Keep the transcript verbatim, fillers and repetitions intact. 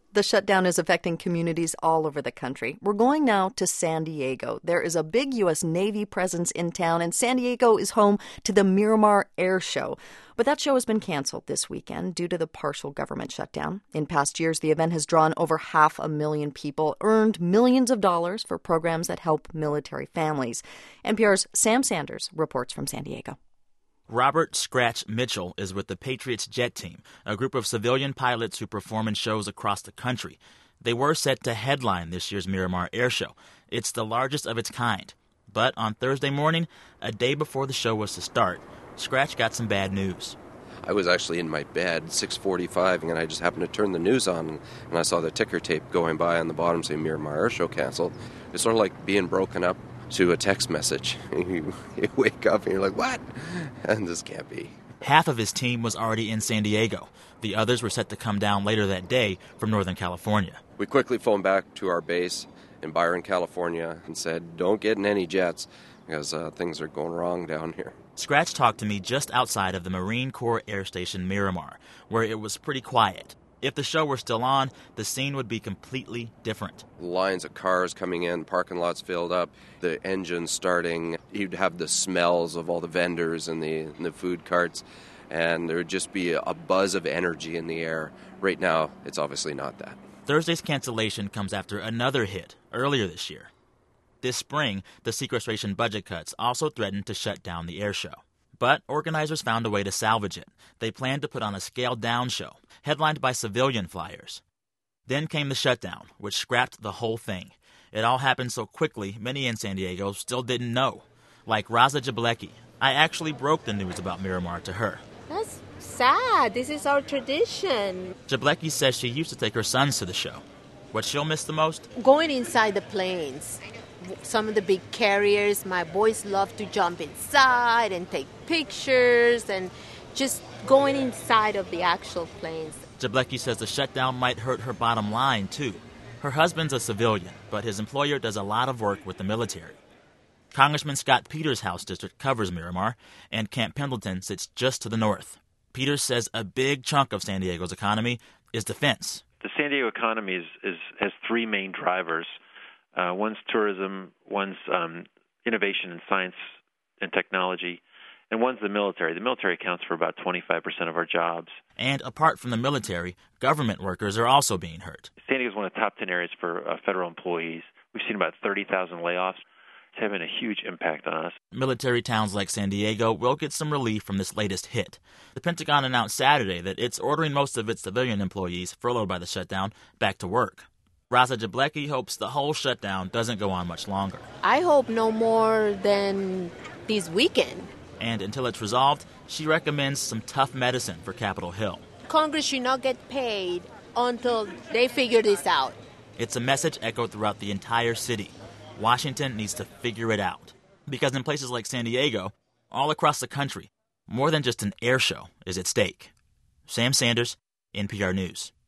The shutdown is affecting communities all over the country. We're going now to San Diego. There is a big U S Navy presence in town, and San Diego is home to the Miramar Air Show. But that show has been canceled this weekend due to the partial government shutdown. In past years, the event has drawn over half a million people, earned millions of dollars for programs that help military families. N P R's Sam Sanders reports from San Diego. Robert Scratch Mitchell is with the Patriots Jet Team, a group of civilian pilots who perform in shows across the country. They were set to headline this year's Miramar Air Show. It's the largest of its kind. But on Thursday morning, a day before the show was to start, Scratch got some bad news. I was actually in my bed, six forty-five, and I just happened to turn the news on, and I saw the ticker tape going by on the bottom saying Miramar Air Show canceled. It's sort of like being broken up to a text message. You, you wake up and you're like, what? And this can't be. Half of his team was already in San Diego. The others were set to come down later that day from Northern California. We quickly phoned back to our base in Byron, California, and said, don't get in any jets because uh, things are going wrong down here. Scratch talked to me just outside of the Marine Corps Air Station Miramar, where it was pretty quiet. If the show were still on, the scene would be completely different. Lines of cars coming in, parking lots filled up, the engines starting. You'd have the smells of all the vendors and the, and the food carts, and there would just be a buzz of energy in the air. Right now, it's obviously not that. Thursday's cancellation comes after another hit earlier this year. This spring, the sequestration budget cuts also threatened to shut down the air show. But organizers found a way to salvage it. They planned to put on a scaled-down show, headlined by civilian flyers. Then came the shutdown, which scrapped the whole thing. It all happened so quickly, many in San Diego still didn't know. Like Raza Jablecki. I actually broke the news about Miramar to her. That's sad. This is our tradition. Jablecki says she used to take her sons to the show. What she'll miss the most? Going inside the planes. Some of the big carriers, my boys love to jump inside and take pictures and just going inside of the actual planes. Jablecki says the shutdown might hurt her bottom line, too. Her husband's a civilian, but his employer does a lot of work with the military. Congressman Scott Peters' House district covers Miramar, and Camp Pendleton sits just to the north. Peters says a big chunk of San Diego's economy is defense. The San Diego economy is, is, has three main drivers. Uh, one's tourism, one's um, innovation in science and technology, and one's the military. The military accounts for about twenty-five percent of our jobs. And apart from the military, government workers are also being hurt. San Diego is one of the top ten areas for uh, federal employees. We've seen about thirty thousand layoffs. It's having a huge impact on us. Military towns like San Diego will get some relief from this latest hit. The Pentagon announced Saturday that it's ordering most of its civilian employees furloughed by the shutdown back to work. Raza Jablecki hopes the whole shutdown doesn't go on much longer. I hope no more than this weekend. And until it's resolved, she recommends some tough medicine for Capitol Hill. Congress should not get paid until they figure this out. It's a message echoed throughout the entire city. Washington needs to figure it out. Because in places like San Diego, all across the country, more than just an air show is at stake. Sam Sanders, N P R News.